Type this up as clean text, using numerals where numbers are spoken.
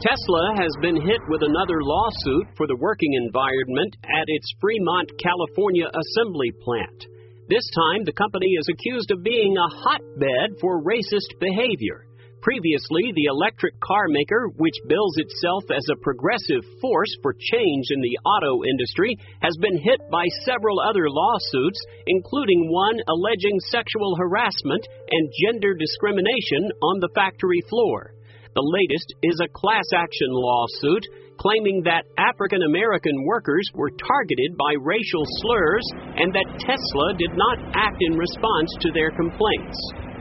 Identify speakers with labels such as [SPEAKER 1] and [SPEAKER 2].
[SPEAKER 1] Tesla has been hit with another lawsuit for the working environment at its Fremont, California assembly plant. This time, the company is accused of being a hotbed for racist behavior. Previously, the electric car maker, which bills itself as a progressive force for change in the auto industry, has been hit by several other lawsuits, including one alleging sexual harassment and gender discrimination on the factory floor. The latest is a class action lawsuit claiming that African American workers were targeted by racial slurs and that Tesla did not act in response to their complaints.